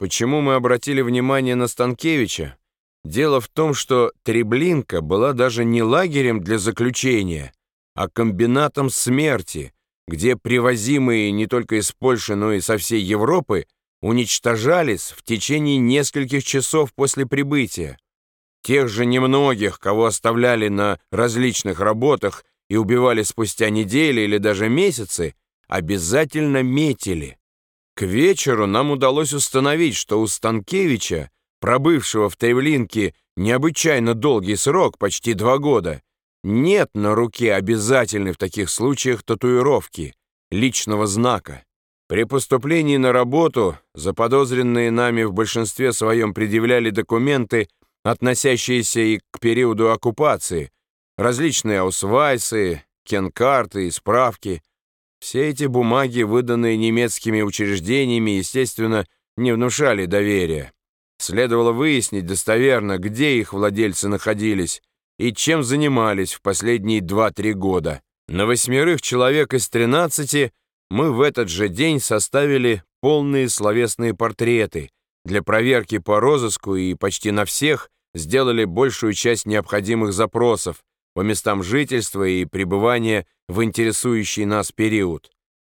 Почему мы обратили внимание на Станкевича? Дело в том, что Треблинка была даже не лагерем для заключения, а комбинатом смерти, где привозимые не только из Польши, но и со всей Европы уничтожались в течение нескольких часов после прибытия. Тех же немногих, кого оставляли на различных работах и убивали спустя недели или даже месяцы, обязательно метили. К вечеру нам удалось установить, что у Станкевича, пробывшего в Треблинке необычайно долгий срок, почти 2 года, нет на руке обязательной в таких случаях татуировки, личного знака. При поступлении на работу заподозренные нами в большинстве своем предъявляли документы, относящиеся и к периоду оккупации, различные аусвайсы, кенкарты и справки. Все эти бумаги, выданные немецкими учреждениями, естественно, не внушали доверия. Следовало выяснить достоверно, где их владельцы находились и чем занимались в последние 2-3 года. На 8 человек из 13 мы в этот же день составили полные словесные портреты. Для проверки по розыску и почти на всех сделали большую часть необходимых запросов по местам жительства и пребывания в интересующий нас период.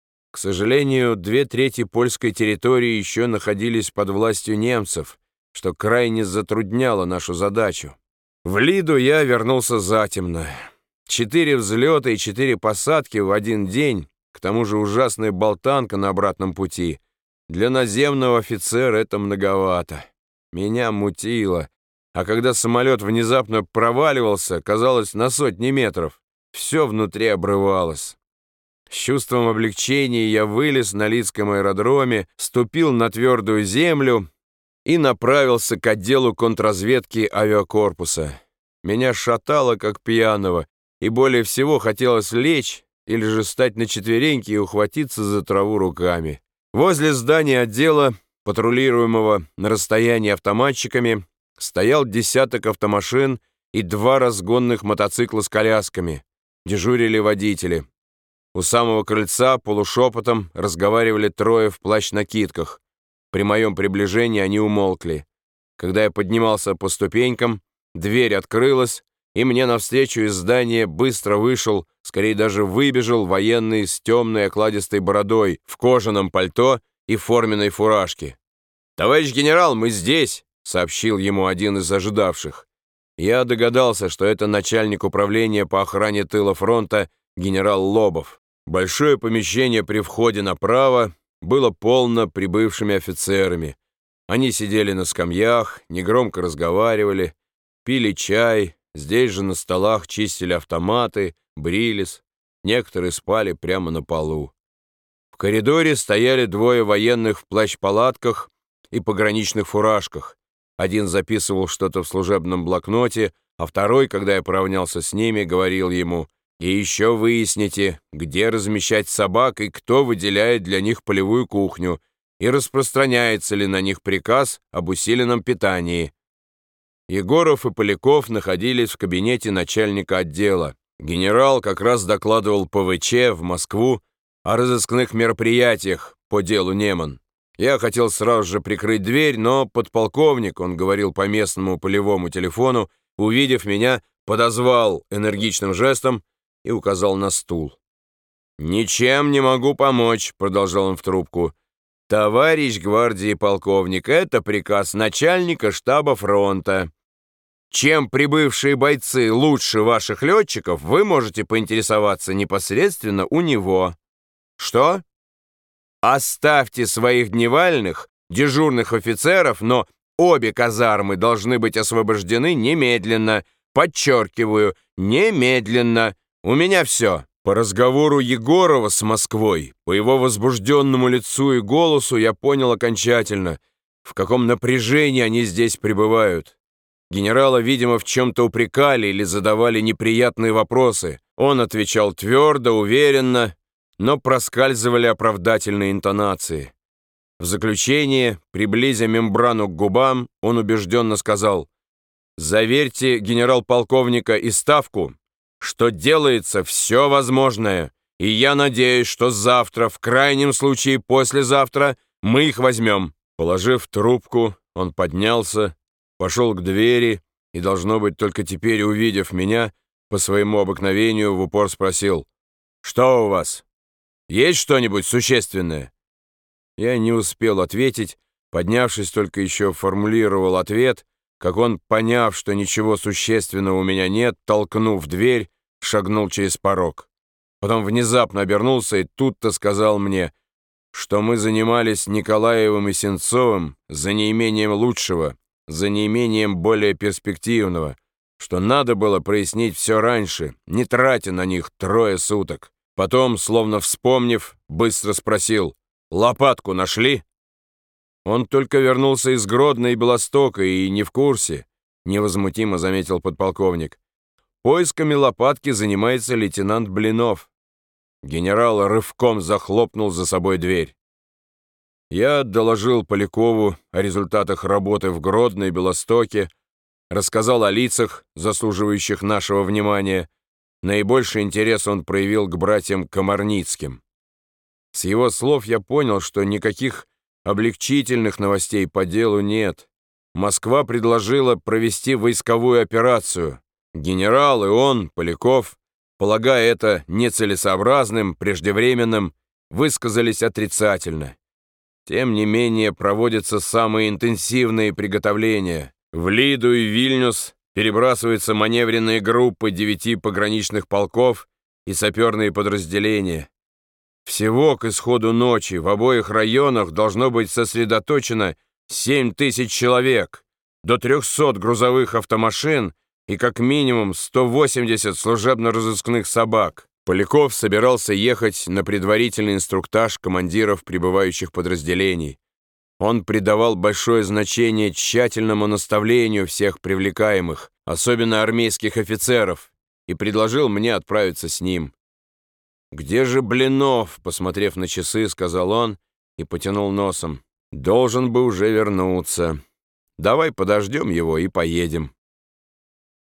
К сожалению, 2/3 польской территории еще находились под властью немцев, что крайне затрудняло нашу задачу. В Лиду я вернулся затемно. 4 взлета и 4 посадки в один день, к тому же ужасная болтанка на обратном пути. Для наземного офицера это многовато. Меня мутило. А когда самолет внезапно проваливался, казалось, на сотни метров, все внутри обрывалось. С чувством облегчения я вылез на Лидском аэродроме, ступил на твердую землю и направился к отделу контрразведки авиакорпуса. Меня шатало, как пьяного, и более всего хотелось лечь или же встать на четвереньки и ухватиться за траву руками. Возле здания отдела, патрулируемого на расстоянии автоматчиками, стоял десяток автомашин и 2 разгонных мотоцикла с колясками. Дежурили водители. У самого крыльца полушепотом разговаривали 3 в плащ-накидках. При моем приближении они умолкли. Когда я поднимался по ступенькам, дверь открылась, и мне навстречу из здания быстро вышел, скорее даже выбежал военный с темной окладистой бородой, в кожаном пальто и форменной фуражке. «Товарищ генерал, мы здесь!» — сообщил ему один из ожидавших. Я догадался, что это начальник управления по охране тыла фронта генерал Лобов. Большое помещение при входе направо было полно прибывшими офицерами. Они сидели на скамьях, негромко разговаривали, пили чай, здесь же на столах чистили автоматы, брились, некоторые спали прямо на полу. В коридоре стояли 2 военных в плащ-палатках и пограничных фуражках. Один записывал что-то в служебном блокноте, а второй, когда я поравнялся с ними, говорил ему: «И еще выясните, где размещать собак и кто выделяет для них полевую кухню, и распространяется ли на них приказ об усиленном питании». Егоров и Поляков находились в кабинете начальника отдела. Генерал как раз докладывал ПВЧ в Москву о разыскных мероприятиях по делу Неман. Я хотел сразу же прикрыть дверь, но подполковник, он говорил по местному полевому телефону, увидев меня, подозвал энергичным жестом и указал на стул. «Ничем не могу помочь», — продолжал он в трубку. «Товарищ гвардии полковник, это приказ начальника штаба фронта. Чем прибывшие бойцы лучше ваших летчиков, вы можете поинтересоваться непосредственно у него». «Что?» «Оставьте своих дневальных, дежурных офицеров, но обе казармы должны быть освобождены немедленно. Подчеркиваю, немедленно. У меня все». По разговору Егорова с Москвой, по его возбужденному лицу и голосу я понял окончательно, в каком напряжении они здесь пребывают. Генерала, видимо, в чем-то упрекали или задавали неприятные вопросы. Он отвечал твердо, уверенно, но проскальзывали оправдательные интонации. В заключение, приблизя мембрану к губам, он убежденно сказал: «Заверьте генерал-полковника и ставку, что делается все возможное, и я надеюсь, что завтра, в крайнем случае послезавтра, мы их возьмем». Положив трубку, он поднялся, пошел к двери и, должно быть, только теперь, увидев меня, по своему обыкновению в упор спросил: «Что у вас? Есть что-нибудь существенное?» Я не успел ответить, поднявшись, только еще формулировал ответ, как он, поняв, что ничего существенного у меня нет, толкнув дверь, шагнул через порог. Потом внезапно обернулся и тут-то сказал мне, что мы занимались Николаевым и Сенцовым за неимением лучшего, за неимением более перспективного, что надо было прояснить все раньше, не тратя на них 3 суток. Потом, словно вспомнив, быстро спросил: «Лопатку нашли?» «Он только вернулся из Гродно и Белостока и не в курсе», — невозмутимо заметил подполковник. «Поисками лопатки занимается лейтенант Блинов». Генерал рывком захлопнул за собой дверь. Я доложил Полякову о результатах работы в Гродно и Белостоке, рассказал о лицах, заслуживающих нашего внимания. Наибольший интерес он проявил к братьям Комарницким. С его слов я понял, что никаких облегчительных новостей по делу нет. Москва предложила провести войсковую операцию. Генерал и он, Поляков, полагая это нецелесообразным, преждевременным, высказались отрицательно. Тем не менее, проводятся самые интенсивные приготовления. В Лиду и Вильнюс перебрасываются маневренные группы 9 пограничных полков и саперные подразделения. Всего к исходу ночи в обоих районах должно быть сосредоточено 7000 человек, до 300 грузовых автомашин и как минимум 180 служебно-розыскных собак. Поляков собирался ехать на предварительный инструктаж командиров прибывающих подразделений. Он придавал большое значение тщательному наставлению всех привлекаемых, особенно армейских офицеров, и предложил мне отправиться с ним. «Где же Блинов?» — посмотрев на часы, сказал он и потянул носом. «Должен бы уже вернуться. Давай подождем его и поедем».